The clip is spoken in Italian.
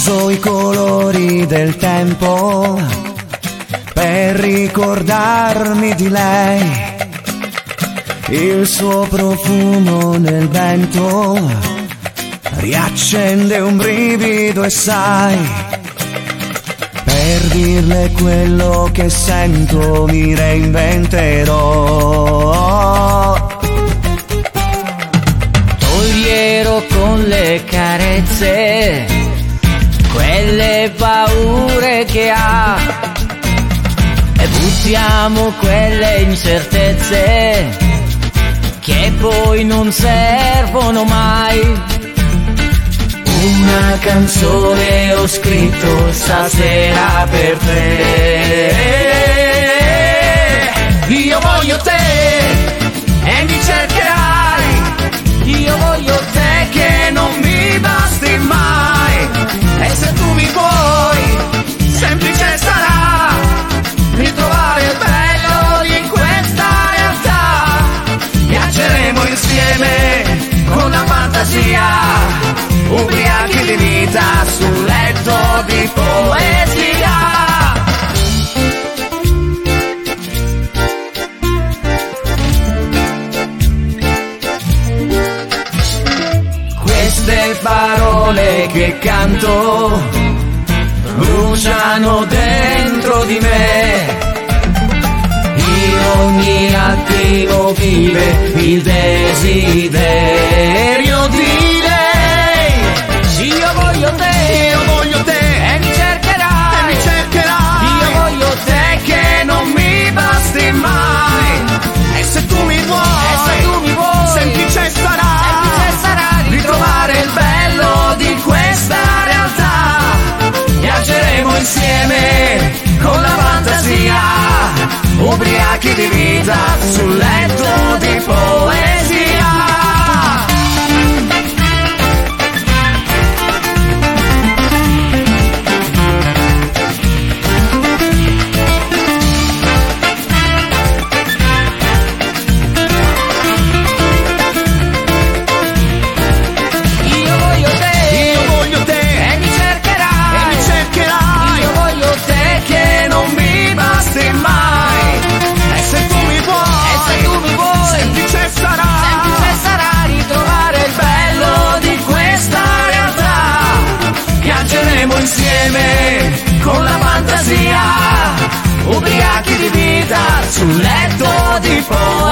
Uso i colori del tempo per ricordarmi di lei, il suo profumo nel vento riaccende un brivido e sai, per dirle quello che sento mi reinventerò. Toglierò con le carezze quelle paure che ha e buttiamo quelle incertezze che poi non servono mai. Una canzone ho scritto stasera per te. Io voglio te e mi cercherai. Io voglio te che non mi basti mai. E se tu mi vuoi, semplice sarà ritrovare il bello di questa realtà. Viaggeremo insieme con la fantasia, ubriachi di vita sul letto di poesia. Queste parole che canto bruciano dentro di me. In ogni attimo vive il desiderio di lei. Io voglio te e mi cercherai. Io voglio te che non mi basti mai. E se tu mi vuoi, semplice sarà ritrovare il bello di questa realtà. Viaggeremo insieme con la fantasia, ubriachi di vita sul letto di poesia. Insieme con la fantasia, ubriachi di vita sul letto di poesia.